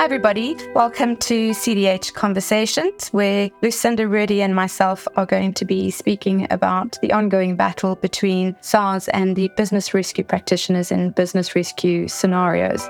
Hi everybody, welcome to CDH Conversations, where Lucinda Rudy and myself are going to be speaking about the ongoing battle between SARS and the business rescue practitioners in business rescue scenarios.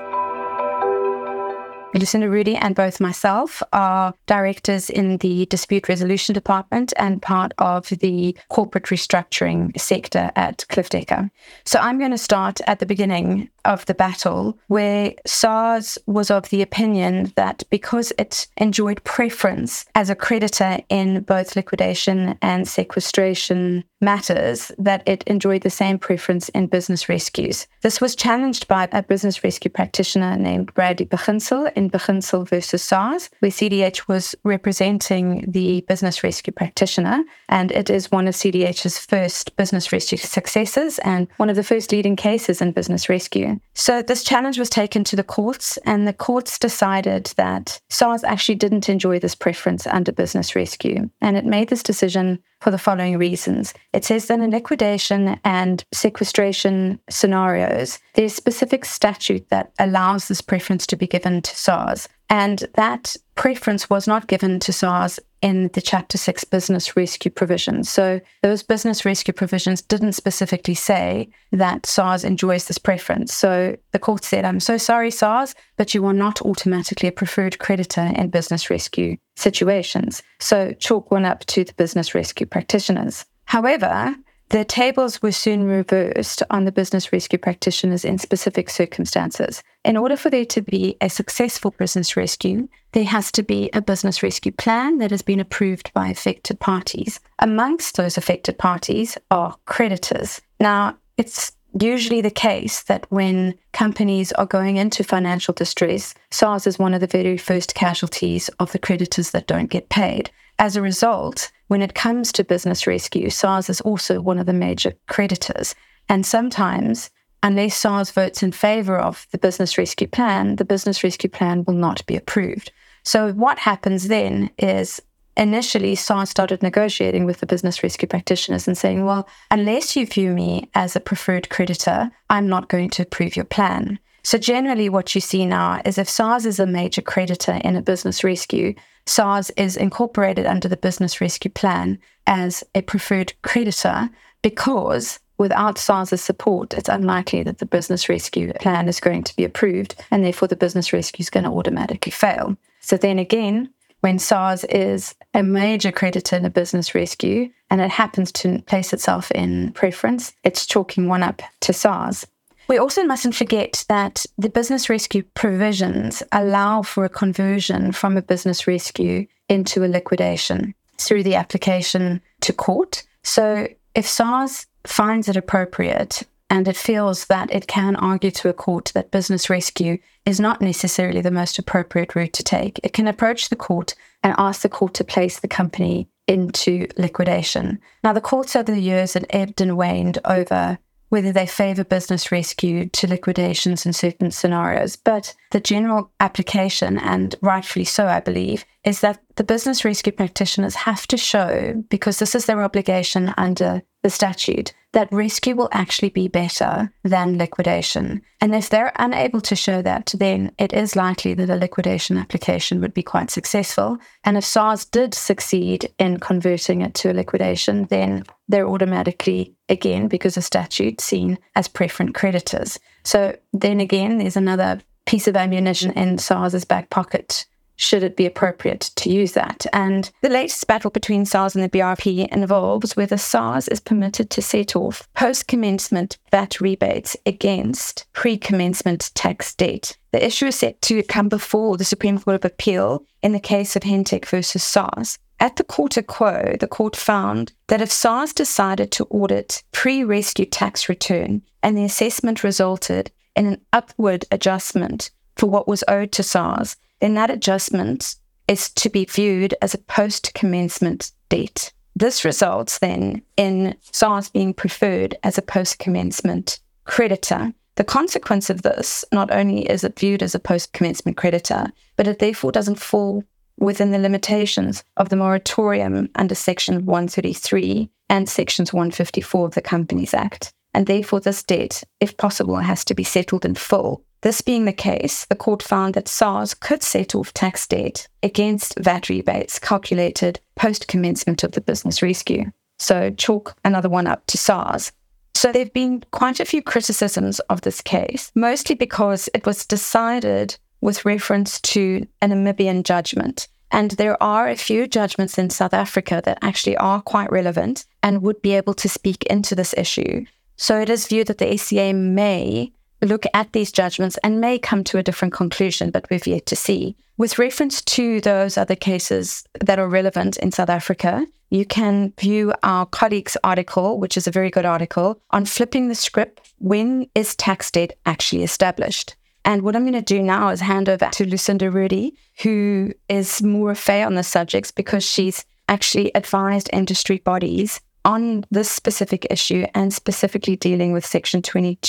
Lucinda Rudy and both myself are directors in the dispute resolution department and part of the corporate restructuring sector at Cliff Decker. So I'm going to start at the beginning of the battle, where SARS was of the opinion that because it enjoyed preference as a creditor in both liquidation and sequestration matters, that it enjoyed the same preference in business rescues. This was challenged by a business rescue practitioner named Bradley Beginsel in Beginsel versus SARS, where CDH was representing the business rescue practitioner, and it is one of CDH's first business rescue successes and one of the first leading cases in business rescue. So this challenge was taken to the courts, and the courts decided that SARS actually didn't enjoy this preference under business rescue, and it made this decision for the following reasons. It says that in liquidation and sequestration scenarios, there's a specific statute that allows this preference to be given to SARS, and that preference was not given to SARS in the Chapter 6 business rescue provisions. So those business rescue provisions didn't specifically say that SARS enjoys this preference. So the court said, I'm so sorry, SARS, but you are not automatically a preferred creditor in business rescue situations. So chalk one up to the business rescue practitioners. However, the tables were soon reversed on the business rescue practitioners in specific circumstances. In order for there to be a successful business rescue, there has to be a business rescue plan that has been approved by affected parties. Amongst those affected parties are creditors. Now, it's usually the case that when companies are going into financial distress, SARS is one of the very first casualties of the creditors that don't get paid. As a result, when it comes to business rescue, SARS is also one of the major creditors. And sometimes, unless SARS votes in favor of the business rescue plan will not be approved. So what happens then is initially SARS started negotiating with the business rescue practitioners and saying, well, unless you view me as a preferred creditor, I'm not going to approve your plan. So generally what you see now is if SARS is a major creditor in a business rescue, SARS is incorporated under the business rescue plan as a preferred creditor, because without SARS's support, it's unlikely that the business rescue plan is going to be approved, and therefore the business rescue is going to automatically fail. So then again, when SARS is a major creditor in a business rescue and it happens to place itself in preference, it's chalking one up to SARS. We also mustn't forget that the business rescue provisions allow for a conversion from a business rescue into a liquidation through the application to court. So if SARS finds it appropriate and it feels that it can argue to a court that business rescue is not necessarily the most appropriate route to take, it can approach the court and ask the court to place the company into liquidation. Now, the courts over the years had ebbed and waned over whether they favor business rescue to liquidations in certain scenarios. But the general application, and rightfully so, I believe, is that the business rescue practitioners have to show, because this is their obligation under the statute, that rescue will actually be better than liquidation. And if they're unable to show that, then it is likely that a liquidation application would be quite successful. And if SARS did succeed in converting it to a liquidation, then they're automatically, again, because of statute, seen as preferent creditors. So then again, there's another piece of ammunition in SARS's back pocket, should it be appropriate to use that. And the latest battle between SARS and the BRP involves whether SARS is permitted to set off post-commencement VAT rebates against pre-commencement tax debt. The issue is set to come before the Supreme Court of Appeal in the case of Hentech versus SARS. At the quarter quo, the court found that if SARS decided to audit pre-rescue tax return and the assessment resulted in an upward adjustment for what was owed to SARS, then that adjustment is to be viewed as a post-commencement debt. This results then in SARS being preferred as a post-commencement creditor. The consequence of this, not only is it viewed as a post-commencement creditor, but it therefore doesn't fall within the limitations of the moratorium under Section 133 and Sections 154 of the Companies Act. And therefore this debt, if possible, has to be settled in full. This being the case, the court found that SARS could set off tax debt against VAT rebates calculated post-commencement of the business rescue. So chalk another one up to SARS. So there have been quite a few criticisms of this case, mostly because it was decided with reference to a Namibian judgment. And there are a few judgments in South Africa that actually are quite relevant and would be able to speak into this issue. So it is viewed that the SCA may look at these judgments and may come to a different conclusion, but we've yet to see. With reference to those other cases that are relevant in South Africa, you can view our colleague's article, which is a very good article, on flipping the script, when is tax debt actually established? And what I'm going to do now is hand over to Lucinda Rudy, who is more au fait on the subjects because she's actually advised industry bodies on this specific issue and specifically dealing with Section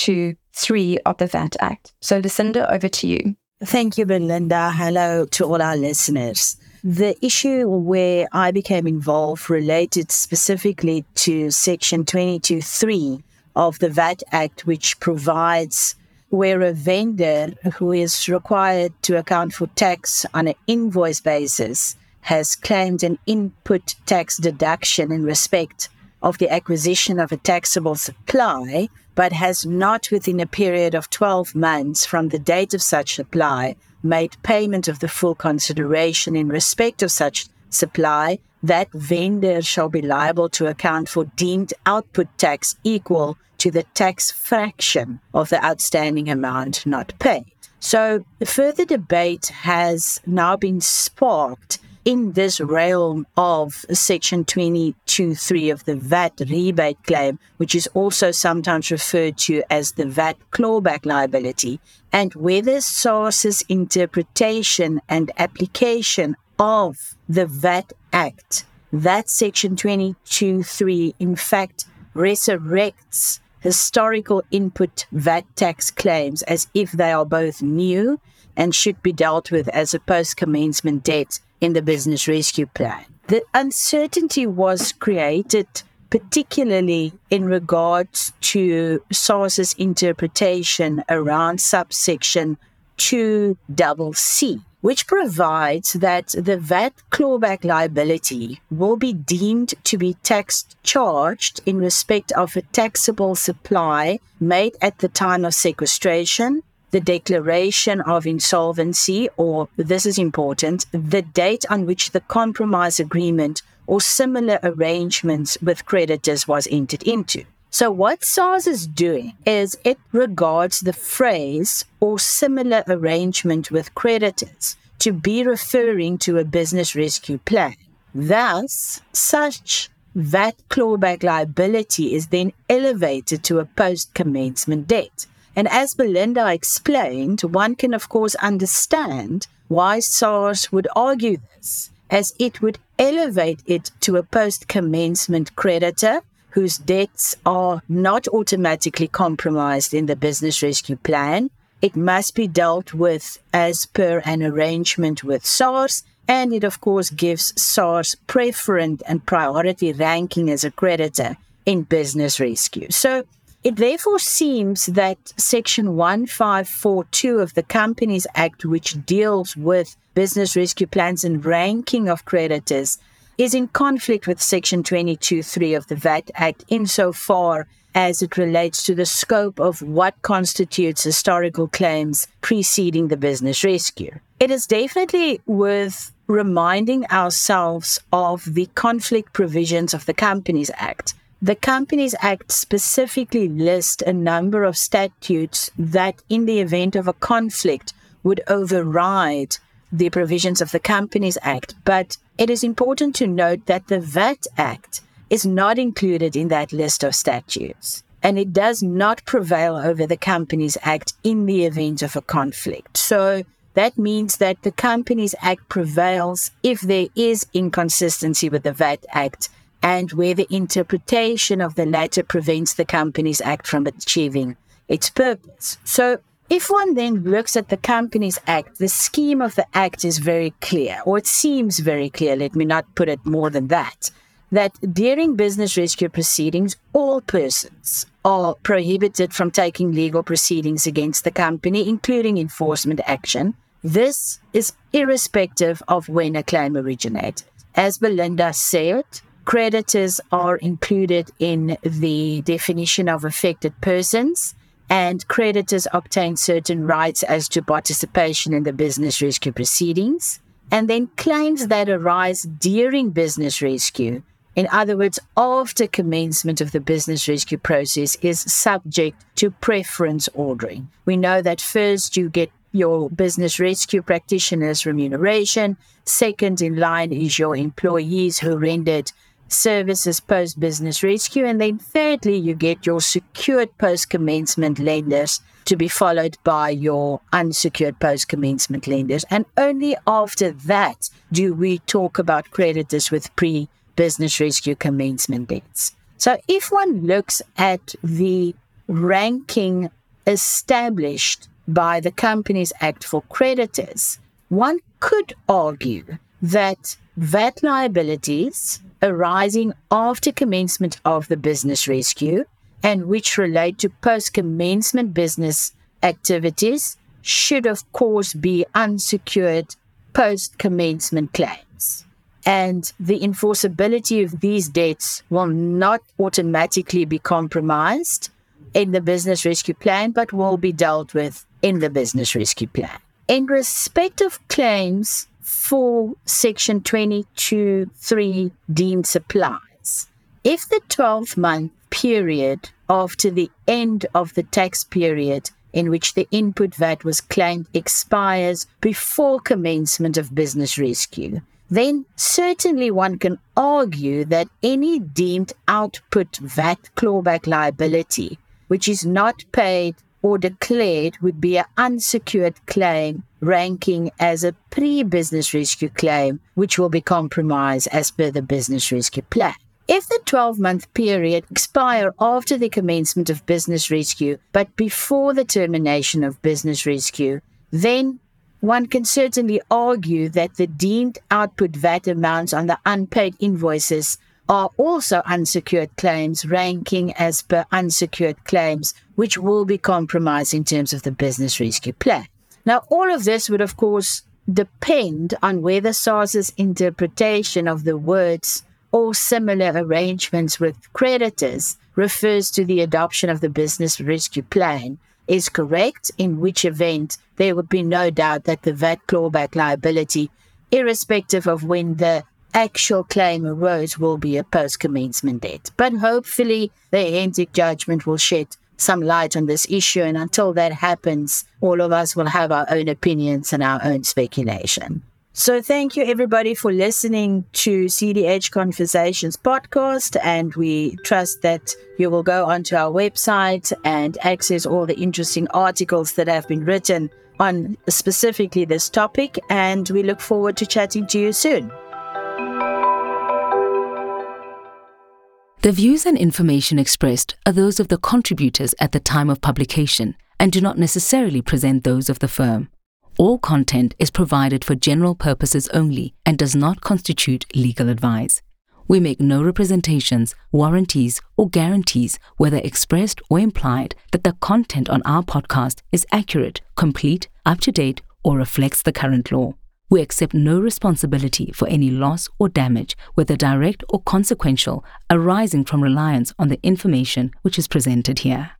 22(3) of the VAT Act. So Lucinda, over to you. Thank you, Belinda. Hello to all our listeners. The issue where I became involved related specifically to Section 22(3) of the VAT Act, which provides where a vendor who is required to account for tax on an invoice basis has claimed an input tax deduction in respect of the acquisition of a taxable supply, but has not within a period of 12 months from the date of such supply made payment of the full consideration in respect of such supply, that vendor shall be liable to account for deemed output tax equal to the tax fraction of the outstanding amount not paid. So the further debate has now been sparked in this realm of Section 22(3) of the VAT rebate claim, which is also sometimes referred to as the VAT clawback liability, and whether SARS's interpretation and application of the VAT Act, that Section 22(3) in fact resurrects historical input VAT tax claims as if they are both new and should be dealt with as a post-commencement debt in the business rescue plan. The uncertainty was created particularly in regards to SARS's interpretation around subsection 2CC, which provides that the VAT clawback liability will be deemed to be tax charged in respect of a taxable supply made at the time of sequestration, the declaration of insolvency, or, this is important, the date on which the compromise agreement or similar arrangements with creditors was entered into. So what SARS is doing is it regards the phrase or similar arrangement with creditors to be referring to a business rescue plan. Thus, such VAT clawback liability is then elevated to a post-commencement debt. And as Belinda explained, one can of course understand why SARS would argue this, as it would elevate it to a post-commencement creditor whose debts are not automatically compromised in the business rescue plan. It must be dealt with as per an arrangement with SARS, and it of course gives SARS preference and priority ranking as a creditor in business rescue. So it therefore seems that Section 1542 of the Companies Act, which deals with business rescue plans and ranking of creditors, is in conflict with Section 22(3) of the VAT Act insofar as it relates to the scope of what constitutes historical claims preceding the business rescue. It is definitely worth reminding ourselves of the conflict provisions of the Companies Act. The Companies Act specifically lists a number of statutes that, in the event of a conflict, would override the provisions of the Companies Act. But it is important to note that the VAT Act is not included in that list of statutes, and it does not prevail over the Companies Act in the event of a conflict. So that means that the Companies Act prevails if there is inconsistency with the VAT Act and where the interpretation of the latter prevents the Companies Act from achieving its purpose. So if one then looks at the Companies Act, the scheme of the Act is very clear, or it seems very clear, let me not put it more than that. that during business rescue proceedings, all persons are prohibited from taking legal proceedings against the company, including enforcement action. This is irrespective of when a claim originated. As Belinda said, creditors are included in the definition of affected persons, and creditors obtain certain rights as to participation in the business rescue proceedings. And then claims that arise during business rescue, in other words, after commencement of the business rescue process, is subject to preference ordering. We know that first you get your business rescue practitioner's remuneration. Second in line is your employees who rendered services post-business rescue. And then thirdly, you get your secured post-commencement lenders, to be followed by your unsecured post-commencement lenders. And only after that do we talk about creditors with pre-business rescue commencement debts. So if one looks at the ranking established by the Companies Act for creditors, one could argue that VAT liabilities arising after commencement of the business rescue and which relate to post-commencement business activities should, of course, be unsecured post-commencement claims. And the enforceability of these debts will not automatically be compromised in the business rescue plan, but will be dealt with in the business rescue plan. In respect of claims for Section 22(3) deemed supplies, if the 12-month period after the end of the tax period in which the input VAT was claimed expires before commencement of business rescue, then certainly one can argue that any deemed output VAT clawback liability, which is not paid or declared, would be an unsecured claim ranking as a pre-business rescue claim, which will be compromised as per the business rescue plan. If the 12-month period expire after the commencement of business rescue, but before the termination of business rescue, then one can certainly argue that the deemed output VAT amounts on the unpaid invoices are also unsecured claims ranking as per unsecured claims, which will be compromised in terms of the business rescue plan. Now, all of this would, of course, depend on whether SARS's interpretation of the words or similar arrangements with creditors refers to the adoption of the business rescue plan is correct, in which event there would be no doubt that the VAT clawback liability, irrespective of when the actual claim arose, will be a post-commencement debt. But hopefully the Hentic judgment will shed some light on this issue, and until that happens, all of us will have our own opinions and our own speculation. So thank you, everybody, for listening to CDH Conversations podcast, and we trust that you will go onto our website and access all the interesting articles that have been written on specifically this topic, and we look forward to chatting to you soon. The views and information expressed are those of the contributors at the time of publication and do not necessarily present those of the firm. All content is provided for general purposes only and does not constitute legal advice. We make no representations, warranties, or guarantees, whether expressed or implied, that the content on our podcast is accurate, complete, up-to-date, or reflects the current law. We accept no responsibility for any loss or damage, whether direct or consequential, arising from reliance on the information which is presented here.